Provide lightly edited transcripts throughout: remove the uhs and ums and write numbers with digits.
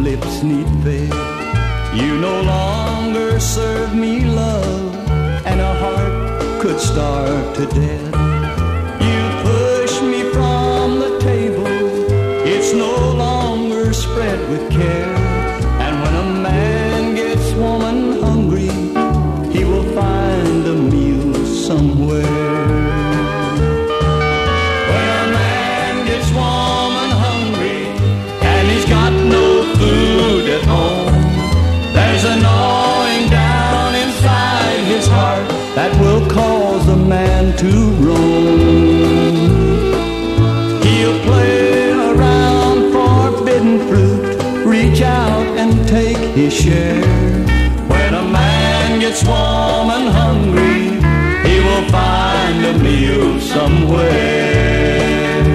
lips need fed. You no longer serve me love, and a heart could starve to death. You push me from the table, it's no longer spread with care. And when a man gets woman hungry, he will find a meal somewhere. When a man gets woman hungry and he's got no food at home, there's a gnawing down inside his heart that will cause a man to roam. He'll play around forbidden fruit, reach out and take his share. When a man gets woman hungry, he will find a meal somewhere.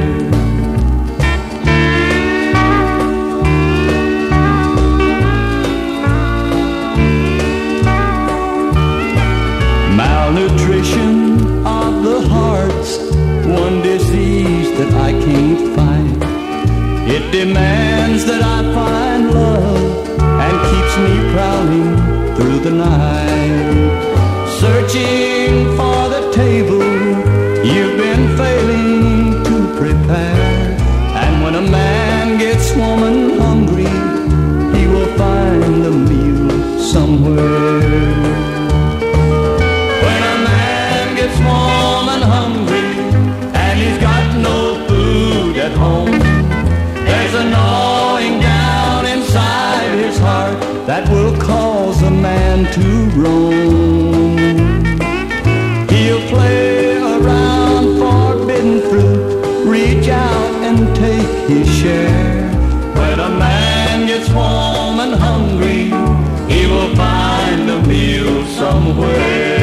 Malnutrition of the heart's one disease that I can't fight. It demands that I find love and keeps me prowling through the night, searching for the table you've been failing to prepare. And when a man gets woman hungry, he will find a meal somewhere. When a man gets woman hungry and he's got no food at home, there's a gnawing down inside his heart that will cause a man to roam. He'll play around forbidden fruit, reach out and take his share. When a man gets woman hungry, he will find a meal somewhere.